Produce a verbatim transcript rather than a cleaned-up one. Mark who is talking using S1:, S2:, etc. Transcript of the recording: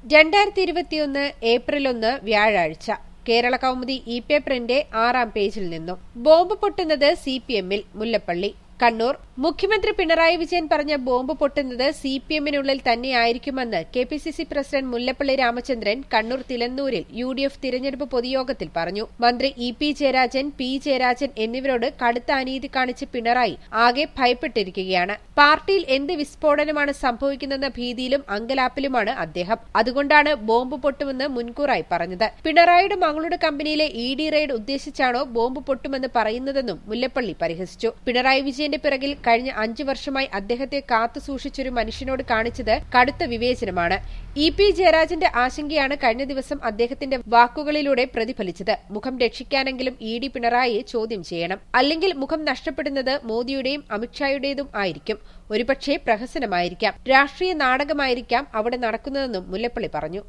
S1: രണ്ടായിരത്തി ഇരുപത്തിയൊന്ന് ഏപ്രിൽ ഒന്ന് വ്യാഴാഴ്ച കേരള കൗമുദി ഇ പേപ്പറിന്റെ ആറാം പേജിൽ നിന്നും ബോംബ് പൊട്ടുന്നത് സി പി എമ്മിൽ മുല്ലപ്പള്ളി കണ്ണൂർ മുഖ്യമന്ത്രി പിണറായി വിജയൻ പറഞ്ഞ ബോംബ് പൊട്ടുന്നത് സി പി എമ്മിനുള്ളിൽ തന്നെയായിരിക്കുമെന്ന് K P C C president Mullappally Ramachandran Kannur തിലന്നൂരിൽ യു ഡി എഫ് തിരഞ്ഞെടുപ്പ് പൊതുയോഗത്തിൽ പറഞ്ഞു. മന്ത്രി E P Jayarajan, P Jayarajan എന്നിവരോട് കടുത്ത അനീതി കാണിച്ച് പിണറായി ആകെ ഭയപ്പെട്ടിരിക്കുകയാണ്. പാർട്ടിയിൽ എന്ത് വിസ്ഫോടനമാണ് സംഭവിക്കുന്നതെന്ന ഭീതിയിലും അങ്കലാപ്പിലുമാണ് അദ്ദേഹം. അതുകൊണ്ടാണ് ബോംബ് പൊട്ടുമെന്ന് മുൻകൂറായി പറഞ്ഞത്. പിണറായിയുടെ മകളുടെ കമ്പനിയിലെ ഇ ഡി റെയ്ഡ് ഉദ്ദേശിച്ചാണോ ബോംബ് പൊട്ടുമെന്ന് പറയുന്നതെന്നും മുല്ലപ്പള്ളി പരിഹസിച്ചു. പിണറായി വിജയന്റെ പിറകിൽ കഴിഞ്ഞ അഞ്ചു വർഷമായി അദ്ദേഹത്തെ കാത്തുസൂക്ഷിച്ചൊരു മനുഷ്യനോട് കാണിച്ചത് കടുത്ത വിവേചനമാണ്. ഇ പി ജയരാജന്റെ ആശങ്കയാണ് കഴിഞ്ഞ ദിവസം അദ്ദേഹത്തിന്റെ വാക്കുകളിലൂടെ പ്രതിഫലിച്ചത്. മുഖം രക്ഷിക്കാനെങ്കിലും ഇ ഡി പിണറായിയെ ചോദ്യം ചെയ്യണം. അല്ലെങ്കിൽ മുഖം നഷ്ടപ്പെടുന്നത് മോദിയുടെയും അമിത്ഷായുടേതും ആയിരിക്കും. ഒരുപക്ഷേ പ്രഹസനമായിരിക്കാം, രാഷ്ട്രീയ നാടകമായിരിക്കാം അവിടെ നടക്കുന്നതെന്നും മുല്ലപ്പള്ളി പറഞ്ഞു.